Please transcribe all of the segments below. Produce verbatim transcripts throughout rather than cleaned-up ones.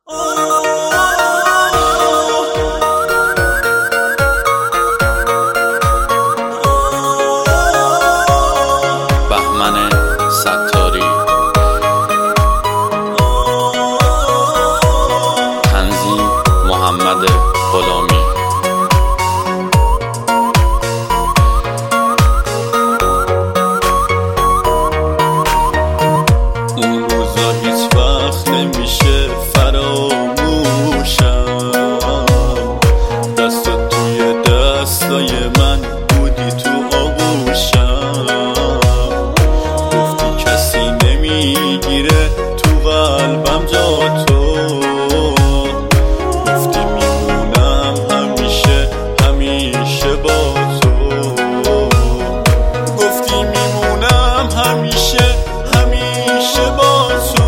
بهمن ستاری، تنظیم محمد غلامی. اون روزا هیچ وقت نمیشه فراموشم، دستت توی دستای من بودی تو آغوشم، گفتی کسی نمیگیره تو قلبم جا تو، گفتی میمونم همیشه همیشه با تو، گفتی میمونم همیشه همیشه با تو.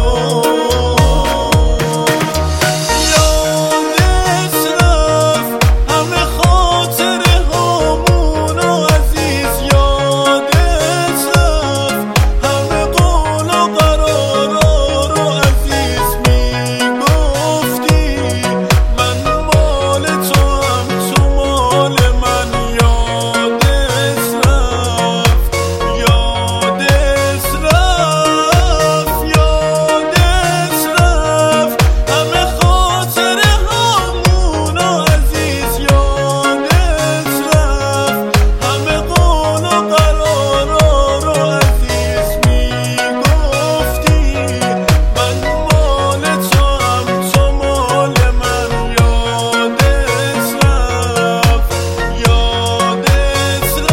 یادت رفت همه خاطره هامونو عزیز، یادت رفت همه قول و قرارا رو عزیز، میگفتی من مال تو هم تو مال من. یادت رفت یادت رفت یادت رفت همه خاطره هامونو عزیز، یادت رفت همه قول و قرارا رو عزیز، میگفتی من مال تو هم تو مال من. یادت رفت یادت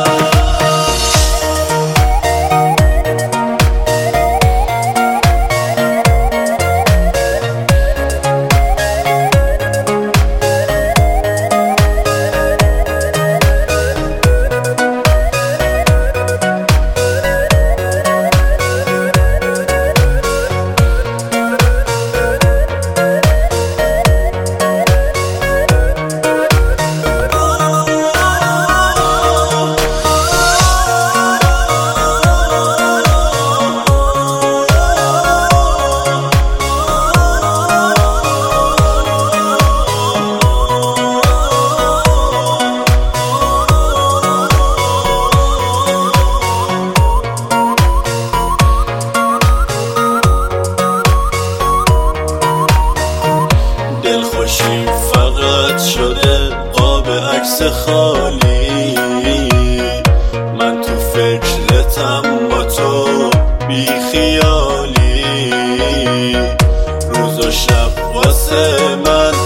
دلخوشی فقط شده قاب عکس خالی، من تو فکرتم با تو بی خیالی، روز و شب واسه من